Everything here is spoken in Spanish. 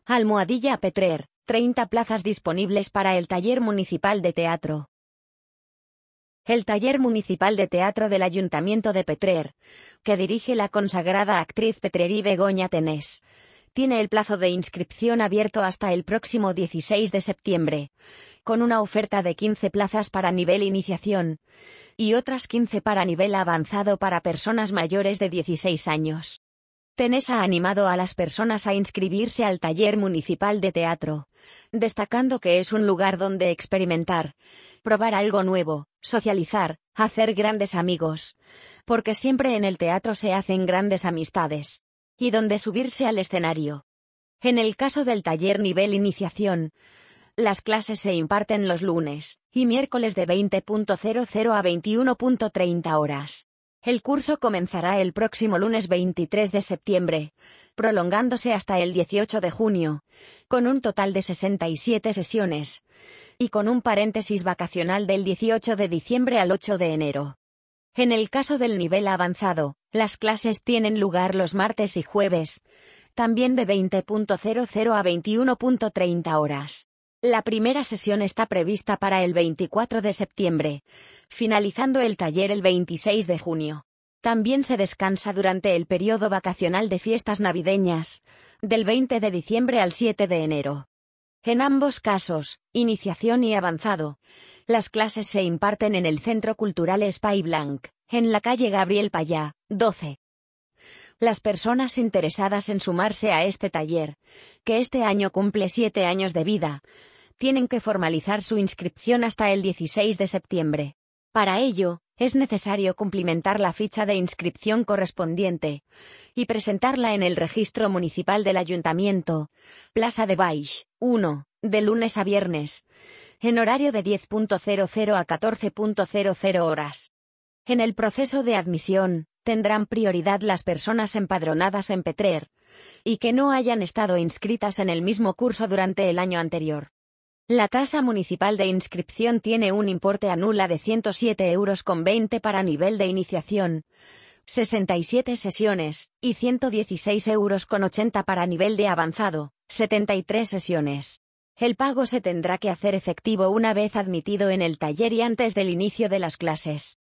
Almohadilla Petrer, 30 plazas disponibles para el Taller Municipal de Teatro. El Taller Municipal de Teatro del Ayuntamiento de Petrer, que dirige la consagrada actriz Petrerí Begoña Tenés, tiene el plazo de inscripción abierto hasta el próximo 16 de septiembre, con una oferta de 15 plazas para nivel iniciación y otras 15 para nivel avanzado para personas mayores de 16 años. Tenés ha animado a las personas a inscribirse al Taller Municipal de Teatro, destacando que es un lugar donde experimentar, probar algo nuevo, socializar, hacer grandes amigos, porque siempre en el teatro se hacen grandes amistades, y donde subirse al escenario. En el caso del taller nivel iniciación, las clases se imparten los lunes y miércoles de 20:00 a 21:30 horas. El curso comenzará el próximo lunes 23 de septiembre, prolongándose hasta el 18 de junio, con un total de 67 sesiones, y con un paréntesis vacacional del 18 de diciembre al 8 de enero. En el caso del nivel avanzado, las clases tienen lugar los martes y jueves, también de 20:00 a 21:30 horas. La primera sesión está prevista para el 24 de septiembre, finalizando el taller el 26 de junio. También se descansa durante el periodo vacacional de fiestas navideñas, del 20 de diciembre al 7 de enero. En ambos casos, iniciación y avanzado, las clases se imparten en el Centro Cultural Espai Blanc, en la calle Gabriel Payá, 12. Las personas interesadas en sumarse a este taller, que este año cumple 7 años de vida, tienen que formalizar su inscripción hasta el 16 de septiembre. Para ello, es necesario cumplimentar la ficha de inscripción correspondiente y presentarla en el Registro Municipal del Ayuntamiento, Plaza de Baix, 1, de lunes a viernes, en horario de 10:00 a 14:00 horas. En el proceso de admisión, tendrán prioridad las personas empadronadas en Petrer y que no hayan estado inscritas en el mismo curso durante el año anterior. La tasa municipal de inscripción tiene un importe anual de 107,20 € para nivel de iniciación, 67 sesiones, y 116,80 € para nivel de avanzado, 73 sesiones. El pago se tendrá que hacer efectivo una vez admitido en el taller y antes del inicio de las clases.